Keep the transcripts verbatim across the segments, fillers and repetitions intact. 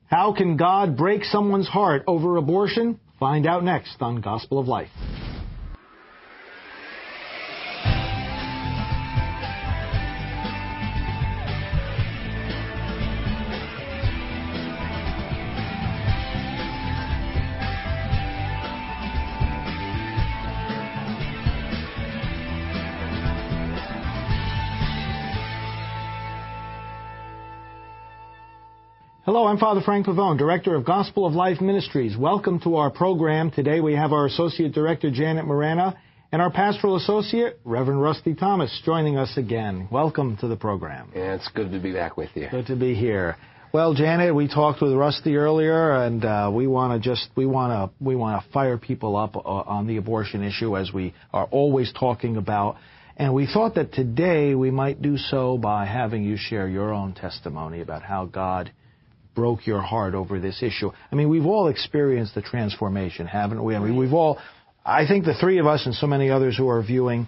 How can God break someone's heart over abortion? Find out next on Gospel of Life. Hello, I'm Father Frank Pavone, Director of Gospel of Life Ministries. Welcome to our program. Today we have our Associate Director, Janet Morana, and our Pastoral Associate, Reverend Rusty Thomas, joining us again. Welcome to the program. Yeah, it's good to be back with you. Good to be here. Well, Janet, we talked with Rusty earlier, and uh, we want to just we want to we want to fire people up uh, on the abortion issue, as we are always talking about. And we thought that today we might do so by having you share your own testimony about how God broke your heart over this issue. I mean, we've all experienced the transformation, haven't we? I mean, we've all, I think the three of us and so many others who are viewing,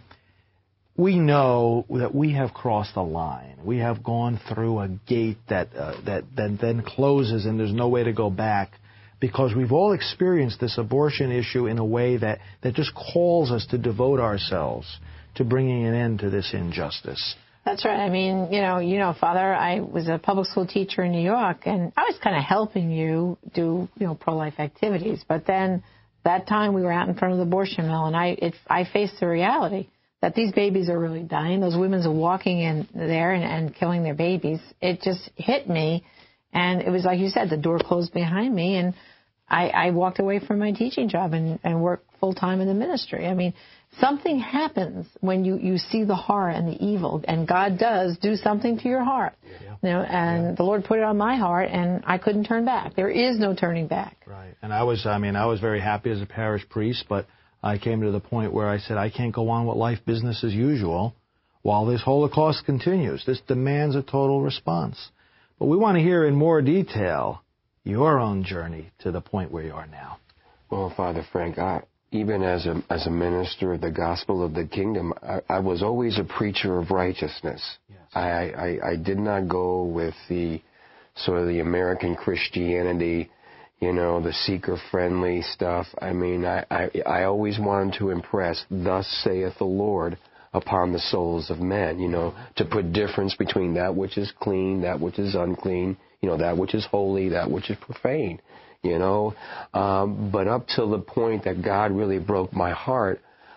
we know that we have crossed a line. We have gone through a gate that, uh, that, that then closes and there's no way to go back, because we've all experienced this abortion issue in a way that, that just calls us to devote ourselves to bringing an end to this injustice. That's right. I mean, you know, you know, Father, I was a public school teacher in New York, and I was kind of helping you do, you know, pro-life activities. But then that time we were out in front of the abortion mill, and I it, I faced the reality that these babies are really dying. Those women are walking in there and, and killing their babies. It just hit me, and it was like you said, the door closed behind me, and I, I walked away from my teaching job and, and worked full-time in the ministry. I mean, something happens when you, you see the horror and the evil, and God does do something to your heart. Yeah. You know, and yeah. The Lord put it on my heart, and I couldn't turn back. There is no turning back. Right. And I was, I mean, I was very happy as a parish priest, but I came to the point where I said, I can't go on with life business as usual while this Holocaust continues. This demands a total response. But we want to hear in more detail your own journey to the point where you are now. Well, Father Frank, I... Even as a as a minister of the gospel of the kingdom, I, I was always a preacher of righteousness. Yes. I, I, I did not go with the sort of the American Christianity, you know, the seeker-friendly stuff. I mean, I, I, I always wanted to impress, thus saith the Lord, upon the souls of men, you know, to put difference between that which is clean, that which is unclean, you know, that which is holy, that which is profane. You know, um, but up till the point that God really broke my heart,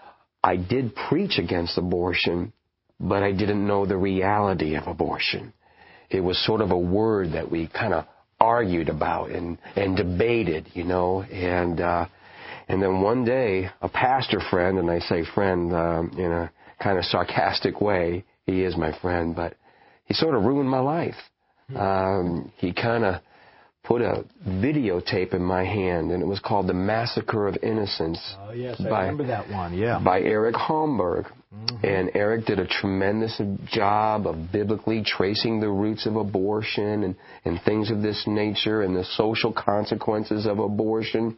I did preach against abortion, but I didn't know the reality of abortion. It was sort of a word that we kind of argued about and, and debated, you know, and uh, and then one day a pastor friend, and I say friend um, in a kind of sarcastic way, he is my friend, but he sort of ruined my life. Um, he kind of put a videotape in my hand, and it was called The Massacre of Innocents. Oh, yes, I by, remember that one, yeah. By Eric Holmberg. Mm-hmm. And Eric did a tremendous job of biblically tracing the roots of abortion and, and things of this nature and the social consequences of abortion.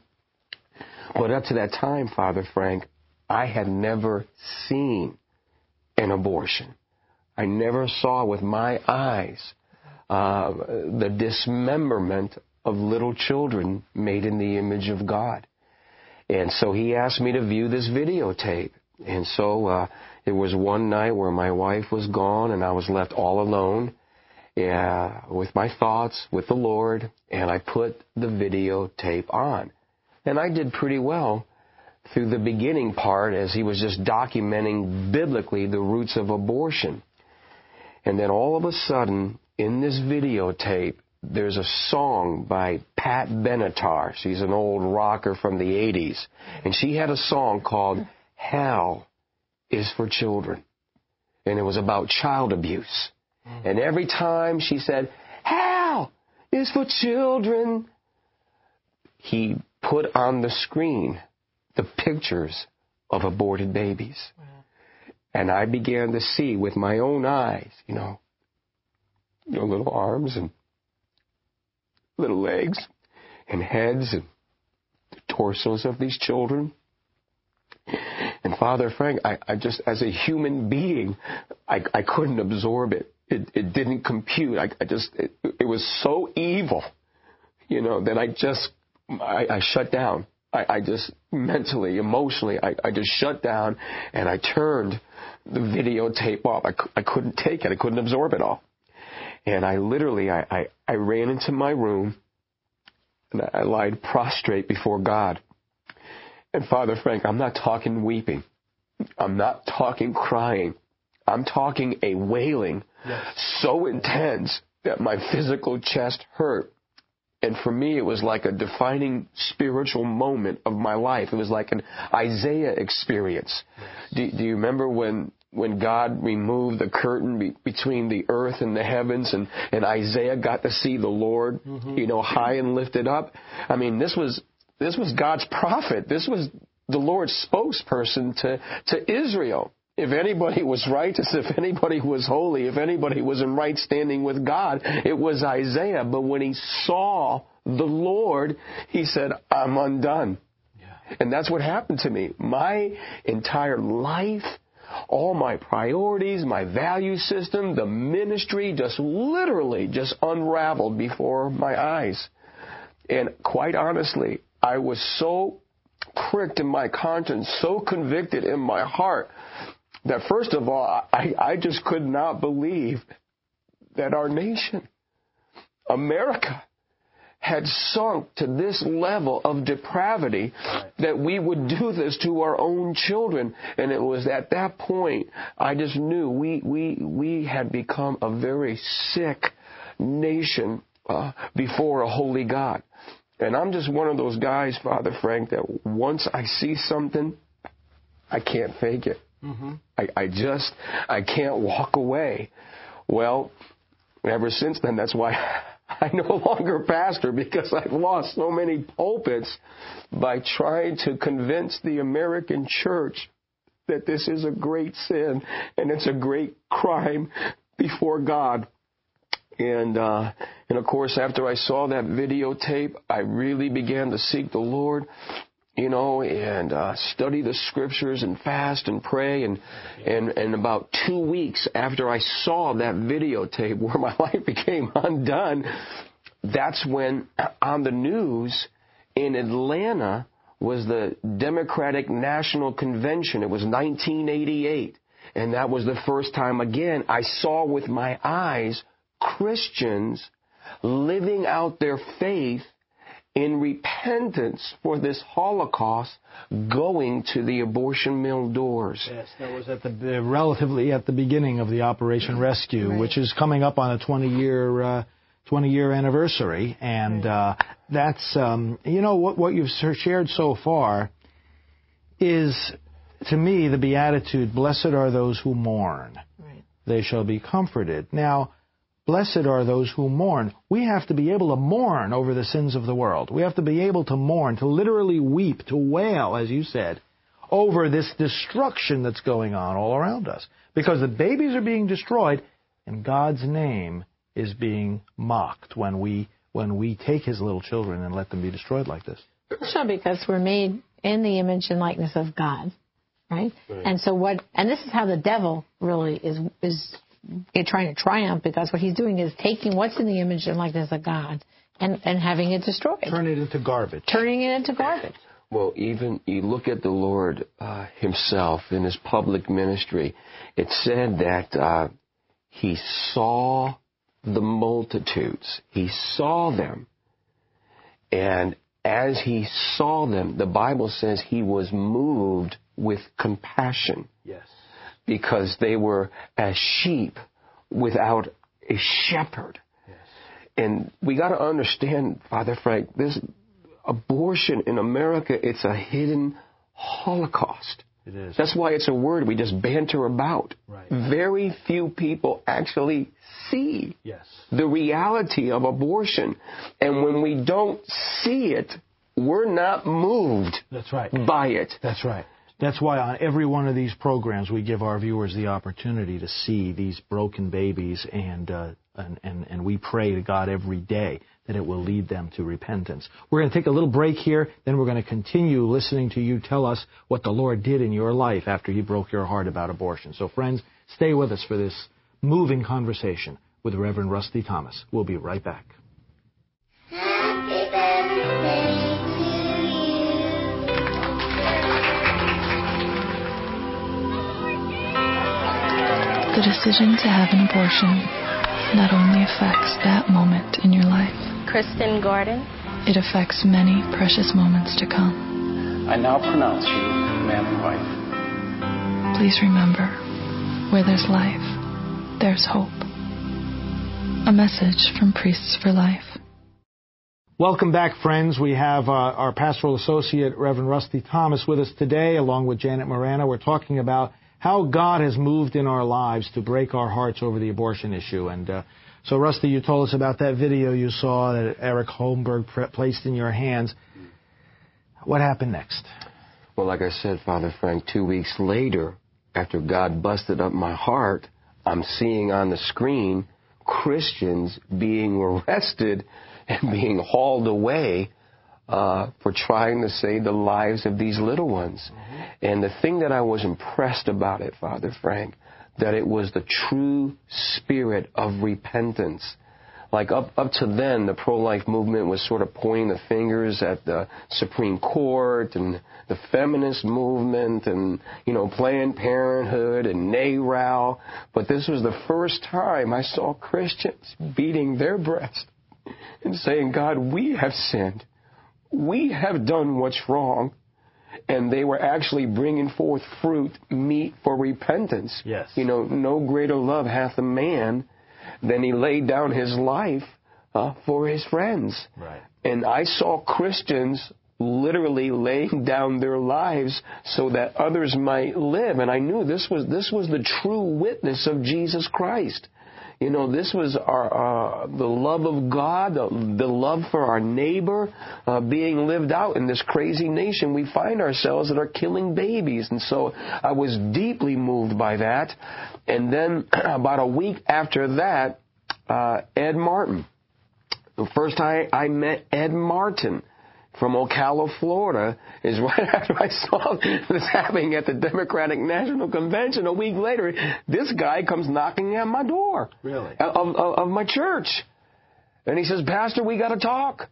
But up to that time, Father Frank, I had never seen an abortion. I never saw with my eyes Uh, the dismemberment of little children made in the image of God. And so he asked me to view this videotape. And so uh, it was one night where my wife was gone and I was left all alone uh, with my thoughts, with the Lord, and I put the videotape on. And I did pretty well through the beginning part as he was just documenting biblically the roots of abortion. And then all of a sudden, in this videotape, there's a song by Pat Benatar. She's an old rocker from the eighties. And she had a song called Hell is for Children. And it was about child abuse. And every time she said, Hell is for children, he put on the screen the pictures of aborted babies. And I began to see with my own eyes, you know, you know, little arms and little legs and heads and the torsos of these children. And Father Frank, I, I just, as a human being, I, I couldn't absorb it. It, it didn't compute. I, I just, it, it was so evil, you know, that I just, I, I shut down. I, I just mentally, emotionally, I, I just shut down and I turned the videotape off. I, I couldn't take it. I couldn't absorb it all. And I literally, I, I, I ran into my room and I lied prostrate before God. And Father Frank, I'm not talking weeping. I'm not talking crying. I'm talking a wailing yes. so intense that my physical chest hurt. And for me, it was like a defining spiritual moment of my life. It was like an Isaiah experience. Yes. Do, do you remember when when God removed the curtain be, between the earth and the heavens, and, and Isaiah got to see the Lord, mm-hmm. you know, high and lifted up? I mean, this was this was God's prophet. This was the Lord's spokesperson to, to Israel. If anybody was righteous, if anybody was holy, if anybody was in right standing with God, it was Isaiah. But when he saw the Lord, he said, I'm undone. Yeah. And that's what happened to me. My entire life, all my priorities, my value system, the ministry just literally just unraveled before my eyes. And quite honestly, I was so pricked in my conscience, so convicted in my heart, that first of all, I, I just could not believe that our nation, America, had sunk to this level of depravity that we would do this to our own children. And it was at that point I just knew we we we had become a very sick nation uh, before a holy God. And I'm just one of those guys, Father Frank, that once I see something, I can't fake it. Mm-hmm. I, I just, I can't walk away. Well, ever since then, that's why I no longer pastor, because I've lost so many pulpits by trying to convince the American church that this is a great sin and it's a great crime before God. And, uh, and of course, after I saw that videotape, I really began to seek the Lord, you know, and uh, study the scriptures and fast and pray. And, and, and about two weeks after I saw that videotape where my life became undone, that's when on the news in Atlanta was the Democratic National Convention. It was nineteen eighty-eight. And that was the first time, again, I saw with my eyes Christians living out their faith in repentance for this Holocaust, going to the abortion mill doors. Yes, that was at the uh, relatively at the beginning of the Operation Rescue, right. which is coming up on a twenty-year uh, twenty-year anniversary, and uh, that's um, you know what what you've shared so far is, to me, the beatitude: "Blessed are those who mourn; right. they shall be comforted." Now, blessed are those who mourn. We have to be able to mourn over the sins of the world. We have to be able to mourn, to literally weep, to wail, as you said, over this destruction that's going on all around us. Because the babies are being destroyed, and God's name is being mocked when we when we take His little children and let them be destroyed like this. Sure, because we're made in the image and likeness of God, right? right? And so what? And this is how the devil really is is. trying to triumph, because what he's doing is taking what's in the image and likeness of God and, and having it destroyed. Turn it into garbage. Turning it into garbage. Well, even you look at the Lord uh, himself in his public ministry, it said that uh, he saw the multitudes. He saw them. And as he saw them, the Bible says he was moved with compassion. Yes. Because they were as sheep without a shepherd. Yes. And we got to understand, Father Frank, this abortion in America, it's a hidden Holocaust. It is. That's why it's a word we just banter about. Right. Very few people actually see yes. the reality of abortion. And when we don't see it, we're not moved That's right. by it. That's right. That's why on every one of these programs we give our viewers the opportunity to see these broken babies, and uh, and, and, and we pray to God every day that it will lead them to repentance. We're going to take a little break here, then we're going to continue listening to you tell us what the Lord did in your life after He broke your heart about abortion. So friends, stay with us for this moving conversation with Reverend Rusty Thomas. We'll be right back. Happy The decision to have an abortion not only affects that moment in your life, Kristen Gordon, it affects many precious moments to come. I now pronounce you man and wife. Please remember, where there's life, there's hope. A message from Priests for Life. Welcome back, friends. We have uh, our pastoral associate, Reverend Rusty Thomas, with us today, along with Janet Morano. We're talking about how God has moved in our lives to break our hearts over the abortion issue. And uh, so, Rusty, you told us about that video you saw that Eric Holmberg pre- placed in your hands. What happened next? Well, like I said, Father Frank, two weeks later, after God busted up my heart, I'm seeing on the screen Christians being arrested and being hauled away uh, for trying to save the lives of these little ones. Mm-hmm. And the thing that I was impressed about it, Father Frank, that it was the true spirit of repentance. Like up up to then, the pro-life movement was sort of pointing the fingers at the Supreme Court and the feminist movement and, you know, Planned Parenthood and NARAL. But this was the first time I saw Christians beating their breast and saying, God, we have sinned. We have done what's wrong. And they were actually bringing forth fruit, meat for repentance. Yes. You know, no greater love hath a man than he laid down his life uh, for his friends. Right. And I saw Christians literally laying down their lives so that others might live. And I knew this was this was the true witness of Jesus Christ. You know, this was our uh, the love of God, the, the love for our neighbor uh, being lived out in this crazy nation we find ourselves that are killing babies. And so I was deeply moved by that. And then about a week after that, uh, Ed Martin. The first time I met Ed Martin from Ocala, Florida, is right after I saw this happening at the Democratic National Convention. A week later, this guy comes knocking at my door. Really? Of, of, of my church. And he says, Pastor, we got to talk.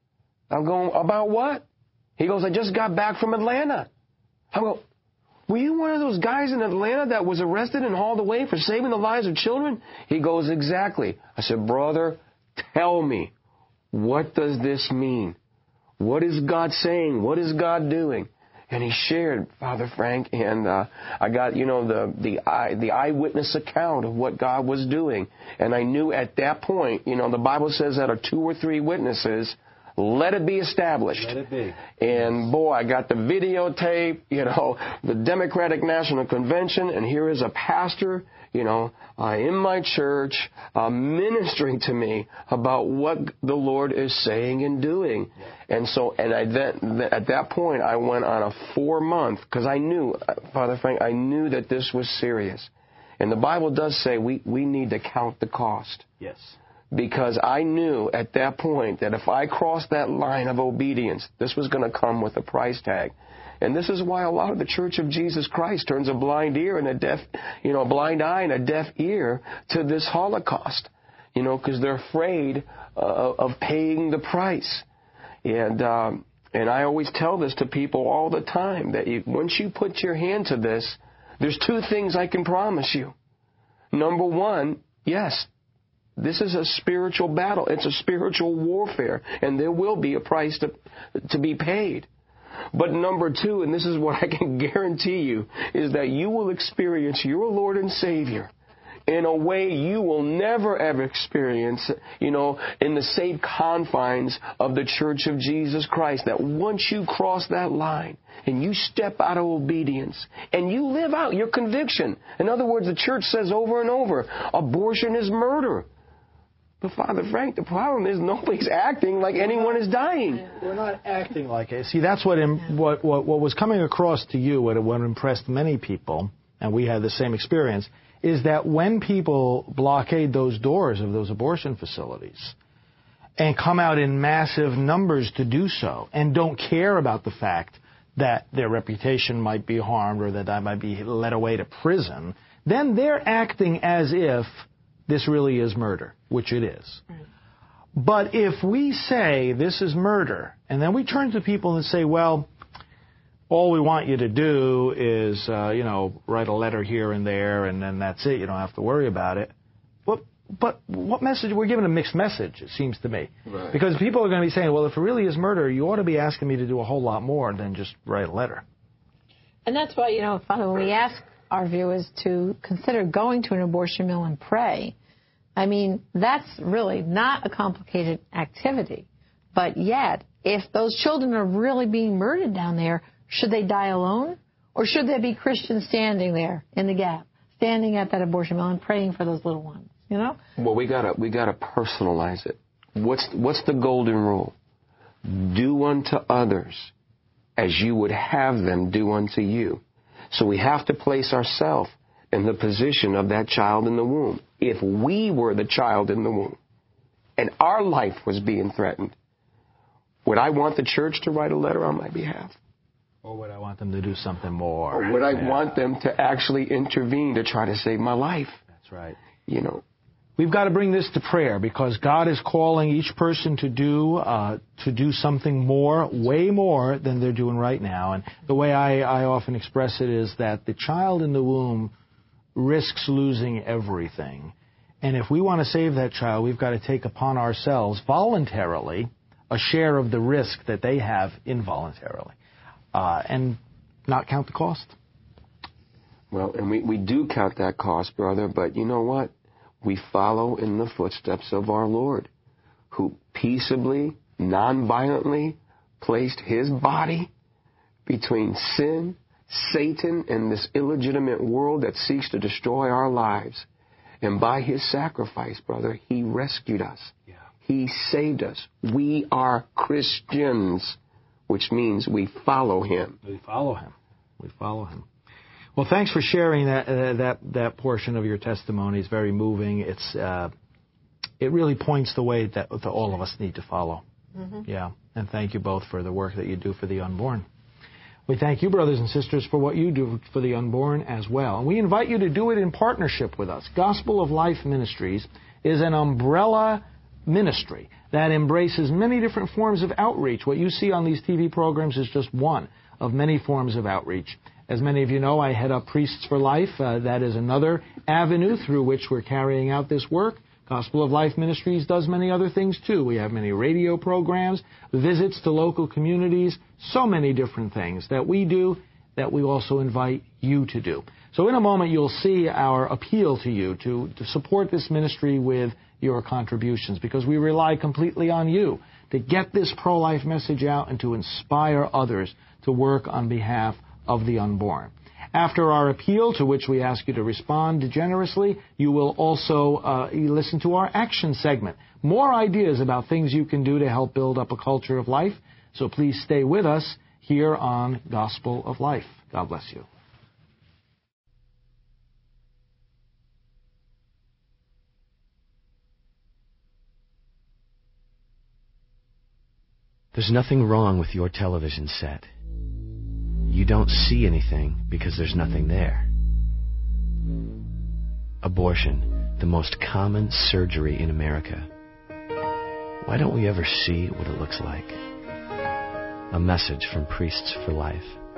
I'm going, about what? He goes, I just got back from Atlanta. I go, were you one of those guys in Atlanta that was arrested and hauled away for saving the lives of children? He goes, exactly. I said, brother, tell me, what does this mean? What is God saying? What is God doing? And he shared, Father Frank, and uh, I got, you know, the the eye, the eyewitness account of what God was doing. And I knew at that point, you know, the Bible says that are two or three witnesses, let it be established. Let it be. And boy, I got the videotape, you know, the Democratic National Convention, and here is a pastor, you know, uh, in my church, uh, ministering to me about what the Lord is saying and doing. Yeah. And so, and I then, at that point, I went on a four month, because I knew, Father Frank, I knew that this was serious. And the Bible does say we, we need to count the cost. Yes. Because I knew at that point that if I crossed that line of obedience, this was going to come with a price tag. And this is why a lot of the Church of Jesus Christ turns a blind ear and a deaf, you know, a blind eye and a deaf ear to this Holocaust, you know, because they're afraid uh, of paying the price. And um, and I always tell this to people all the time, that you, once you put your hand to this, there's two things I can promise you. Number one, yes, this is a spiritual battle. It's a spiritual warfare, and there will be a price to to be paid. But number two, and this is what I can guarantee you, is that you will experience your Lord and Savior in a way you will never, ever experience, you know, in the safe confines of the Church of Jesus Christ. That once you cross that line and you step out of obedience and you live out your conviction. In other words, the church says over and over, abortion is murder. But Father Frank, the problem is nobody's acting like anyone is dying. We're not acting like it. See, that's what what what, what was coming across to you, what, what impressed many people, and we had the same experience, is that when people blockade those doors of those abortion facilities and come out in massive numbers to do so and don't care about the fact that their reputation might be harmed or that they might be led away to prison, then they're acting as if this really is murder, which it is. Right. But if we say this is murder, and then we turn to people and say, well, all we want you to do is, uh, you know, write a letter here and there, and then that's it. You don't have to worry about it. But, but what message? We're giving a mixed message, it seems to me. Right. Because people are going to be saying, well, if it really is murder, you ought to be asking me to do a whole lot more than just write a letter. And that's why, you know, Father, when we ask our viewers to consider going to an abortion mill and pray, I mean, that's really not a complicated activity. But yet, if those children are really being murdered down there, should they die alone? Or should there be Christians standing there in the gap, standing at that abortion mill and praying for those little ones, you know? Well, we gotta, we gotta personalize it. What's, what's the golden rule? Do unto others as you would have them do unto you. So we have to place ourselves in the position of that child in the womb. If we were the child in the womb and our life was being threatened, would I want the church to write a letter on my behalf? Or would I want them to do something more? Or would I yeah. want them to actually intervene to try to save my life? That's right. You know. We've got to bring this to prayer because God is calling each person to do uh, to do something more, way more than they're doing right now. And the way I, I often express it is that the child in the womb risks losing everything. And if we want to save that child, we've got to take upon ourselves voluntarily a share of the risk that they have involuntarily uh, and not count the cost. Well, and we, we do count that cost, brother, but you know what? We follow in the footsteps of our Lord, who peaceably, non-violently placed his body between sin, Satan, and this illegitimate world that seeks to destroy our lives. And by his sacrifice, brother, he rescued us. Yeah. He saved us. We are Christians, which means we follow him. We follow him. We follow him. Well, thanks for sharing that uh, that that portion of your testimony. It's very moving. It's uh, it really points the way that, that all of us need to follow. Mm-hmm. Yeah, and thank you both for the work that you do for the unborn. We thank you, brothers and sisters, for what you do for the unborn as well. And we invite you to do it in partnership with us. Gospel of Life Ministries is an umbrella ministry that embraces many different forms of outreach. What you see on these T V programs is just one of many forms of outreach. As many of you know, I head up Priests for Life. Uh, that is another avenue through which we're carrying out this work. Gospel of Life Ministries does many other things, too. We have many radio programs, visits to local communities, so many different things that we do that we also invite you to do. So in a moment, you'll see our appeal to you to, to support this ministry with your contributions, because we rely completely on you to get this pro-life message out and to inspire others to work on behalf of the unborn. After our appeal, to which we ask you to respond generously, you will also uh, listen to our action segment. More ideas about things you can do to help build up a culture of life. So please stay with us here on Gospel of Life. God bless you. There's nothing wrong with your television set. You don't see anything because there's nothing there. Abortion, the most common surgery in America. Why don't we ever see what it looks like? A message from Priests for Life.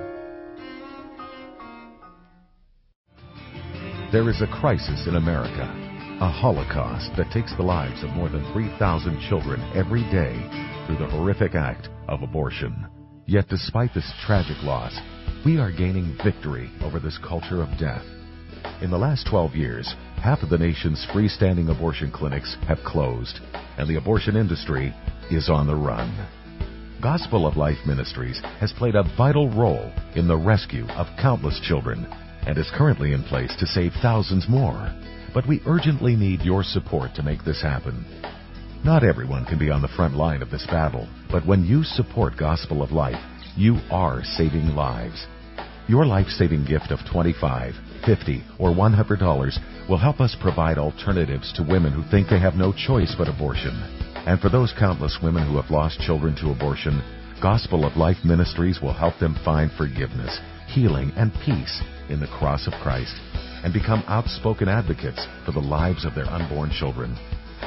There is a crisis in America, a holocaust that takes the lives of more than three thousand children every day through the horrific act of abortion. Yet despite this tragic loss, we are gaining victory over this culture of death. In the last twelve years, half of the nation's freestanding abortion clinics have closed, and the abortion industry is on the run. Gospel of Life Ministries has played a vital role in the rescue of countless children and is currently in place to save thousands more. But we urgently need your support to make this happen. Not everyone can be on the front line of this battle, but when you support Gospel of Life, you are saving lives. Your life-saving gift of twenty-five dollars, fifty dollars, or one hundred dollars will help us provide alternatives to women who think they have no choice but abortion. And for those countless women who have lost children to abortion, Gospel of Life Ministries will help them find forgiveness, healing, and peace in the cross of Christ and become outspoken advocates for the lives of their unborn children.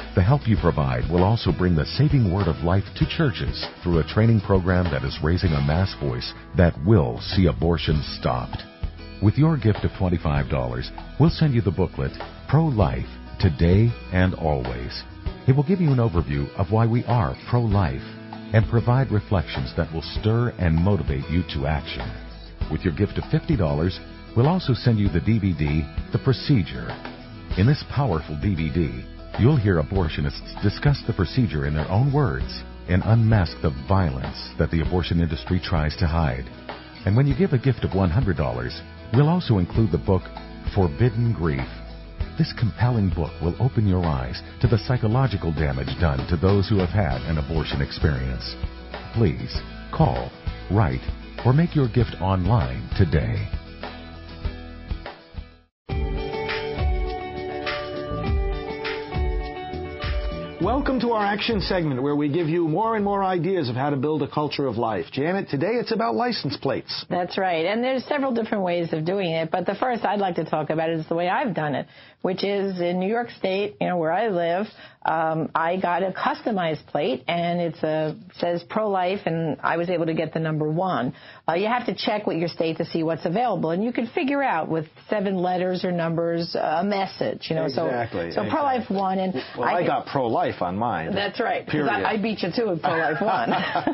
The help you provide will also bring the saving word of life to churches through a training program that is raising a mass voice that will see abortion stopped. With your gift of twenty-five dollars, we'll send you the booklet, Pro-Life, Today and Always. It will give you an overview of why we are pro-life and provide reflections that will stir and motivate you to action. With your gift of fifty dollars, we'll also send you the D V D, The Procedure. In this powerful D V D, you'll hear abortionists discuss the procedure in their own words and unmask the violence that the abortion industry tries to hide. And when you give a gift of one hundred dollars, we'll also include the book, Forbidden Grief. This compelling book will open your eyes to the psychological damage done to those who have had an abortion experience. Please call, write, or make your gift online today. Welcome to our action segment where we give you more and more ideas of how to build a culture of life. Janet, today it's about license plates. That's right. And there's several different ways of doing it. But the first I'd like to talk about is the way I've done it, which is in New York State, you know, where I live. Um, I got a customized plate, and it says pro-life, and I was able to get the number one. Uh, you have to check with your state to see what's available, and you can figure out with seven letters or numbers uh, a message. You know, exactly. So, so exactly. pro-life one, and well, I, I got pro-life on mine. That's right. Period. I, I beat you too with pro-life one.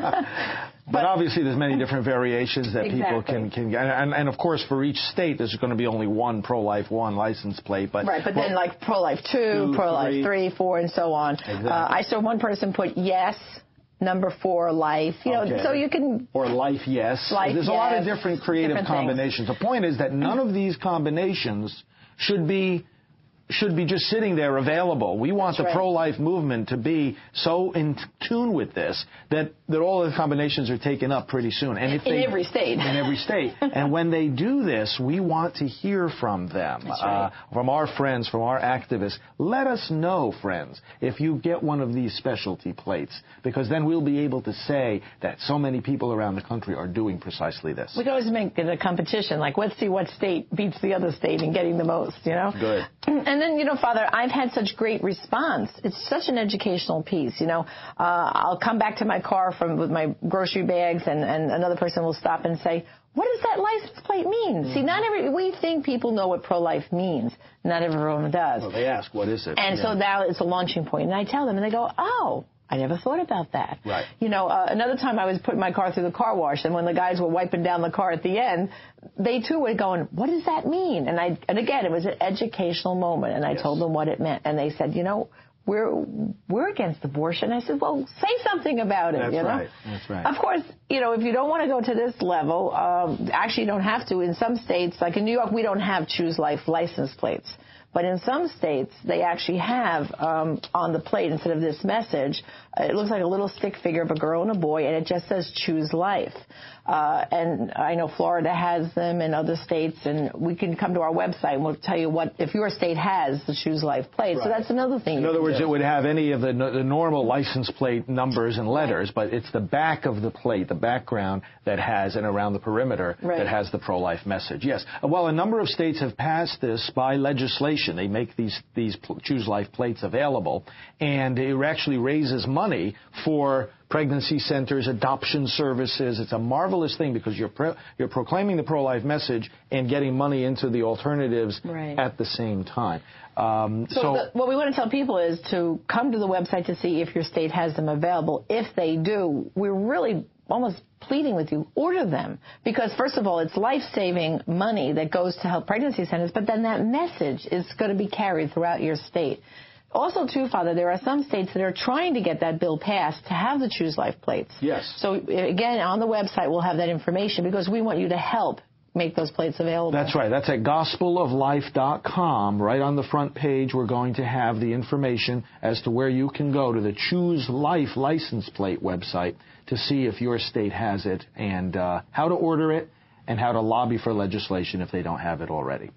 But, but obviously, there's many different variations that exactly. people can can get, and, and of course, for each state, there's going to be only one pro-life one license plate. But right, but well, then like pro-life two, two pro-life three, three, four, and so on. Exactly. Uh, I saw one person put yes, number four, life. You know, okay. so you can or life yes. Life, there's yes, a lot of different creative different combinations. things. The point is that none of these combinations should be. should be just sitting there available. We want That's the right. pro-life movement to be so in tune with this that, that all the combinations are taken up pretty soon. And if in they, every state. In every state. And when they do this, we want to hear from them, That's right. uh, from our friends, from our activists. Let us know, friends, if you get one of these specialty plates, because then we'll be able to say that so many people around the country are doing precisely this. We can always make it a competition, like let's see what state beats the other state in getting the most, you know? Good. And then, you know, Father, I've had such great response. It's such an educational piece, you know. Uh, I'll come back to my car from with my grocery bags, and, and another person will stop and say, what does that license plate mean? Mm-hmm. See, not every, we think people know what pro-life means. Not everyone does. Well, they ask, what is it? And yeah. so now it's a launching point. And I tell them, and they go, oh, I never thought about that. Right. You know, uh, another time I was putting my car through the car wash, and when the guys were wiping down the car at the end, they too were going, what does that mean? And I, and again, it was an educational moment, and I yes. told them what it meant. And they said, you know, we're, we're against abortion. I said, well, say something about it, That's you know? right. That's right. Of course, you know, if you don't want to go to this level, um, actually you don't have to. In some states, like in New York, we don't have Choose Life license plates. But in some states, they actually have um, on the plate, instead of this message, uh, it looks like a little stick figure of a girl and a boy, and it just says Choose Life. Uh, and I know Florida has them and other states, and we can come to our website and we'll tell you what, if your state has the Choose Life plate. Right. So that's another thing. In other words, do. It would have any of the, the normal license plate numbers and letters, but it's the back of the plate, the background that has, and around the perimeter, right. that has the pro-life message. Yes. Well, a number of states have passed this by legislation. They make these, these Choose Life plates available, and it actually raises money for pregnancy centers, adoption services. It's a marvelous thing because you're pro- you're proclaiming the pro-life message and getting money into the alternatives right. at the same time. Um, so so the, what we want to tell people is to come to the website to see if your state has them available. If they do, we're really almost pleading with you, order them. Because, first of all, it's life-saving money that goes to help pregnancy centers, but then that message is going to be carried throughout your state. Also, too, Father, there are some states that are trying to get that bill passed to have the Choose Life plates. Yes. So, again, on the website, we'll have that information because we want you to help make those plates available. That's right. That's at gospel of life dot com. Right on the front page, we're going to have the information as to where you can go to the Choose Life license plate website to see if your state has it and uh, how to order it and how to lobby for legislation if they don't have it already.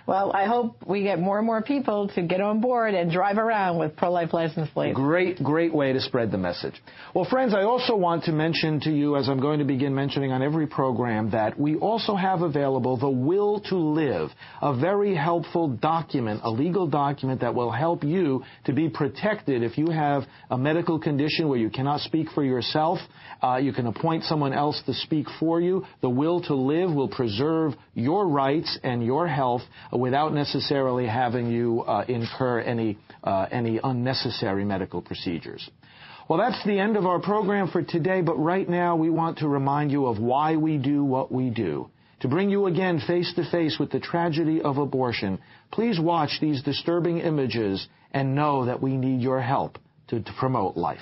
Well, I hope we get more and more people to get on board and drive around with pro-life license plates. Great, great way to spread the message. Well, friends, I also want to mention to you, as I'm going to begin mentioning on every program, that we also have available the Will to Live, a very helpful document, a legal document that will help you to be protected if you have a medical condition where you cannot speak for yourself. Uh, you can appoint someone else to speak for you. The Will to Live will preserve your rights and your health without necessarily having you uh, incur any uh, any unnecessary medical procedures. Well, that's the end of our program for today, but right now we want to remind you of why we do what we do. To bring you again face to face with the tragedy of abortion, please watch these disturbing images and know that we need your help to, to promote life.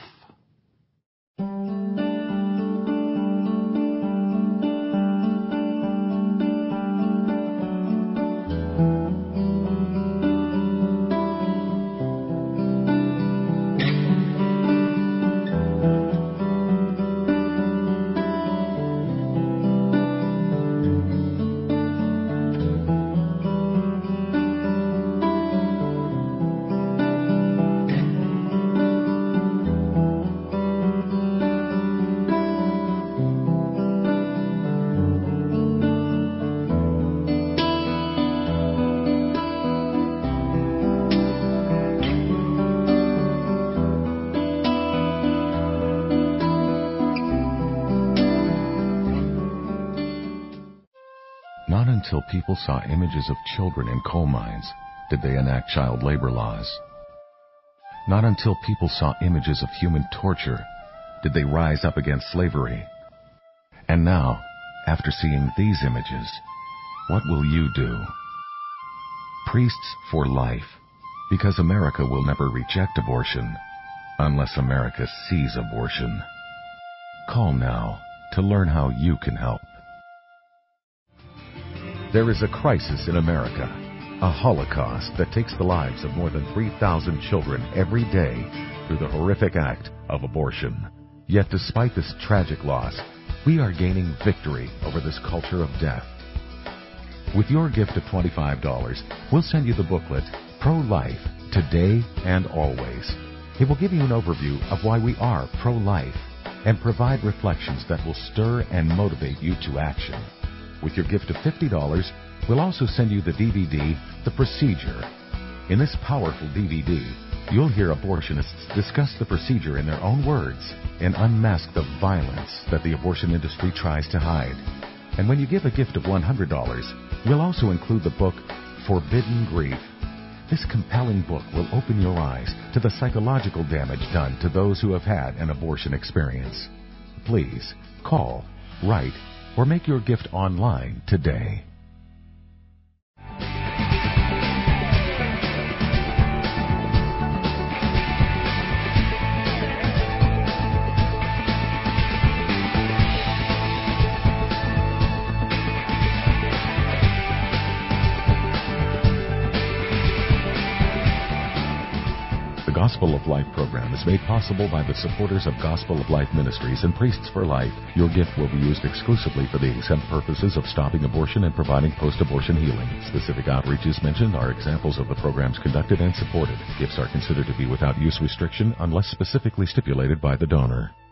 Not until people saw images of children in coal mines did they enact child labor laws. Not until people saw images of human torture did they rise up against slavery. And now, after seeing these images, what will you do? Priests for Life, because America will never reject abortion unless America sees abortion. Call now to learn how you can help. There is a crisis in America, a Holocaust that takes the lives of more than three thousand children every day through the horrific act of abortion. Yet despite this tragic loss, we are gaining victory over this culture of death. With your gift of twenty-five dollars, we'll send you the booklet, Pro-Life, Today and Always. It will give you an overview of why we are pro-life and provide reflections that will stir and motivate you to action. With your gift of fifty dollars, we'll also send you the D V D, The Procedure. In this powerful D V D, you'll hear abortionists discuss the procedure in their own words and unmask the violence that the abortion industry tries to hide. And when you give a gift of one hundred dollars, we'll also include the book, Forbidden Grief. This compelling book will open your eyes to the psychological damage done to those who have had an abortion experience. Please, call, write, or make your gift online today. The Gospel of Life program is made possible by the supporters of Gospel of Life Ministries and Priests for Life. Your gift will be used exclusively for the exempt purposes of stopping abortion and providing post-abortion healing. Specific outreaches mentioned are examples of the programs conducted and supported. Gifts are considered to be without use restriction unless specifically stipulated by the donor.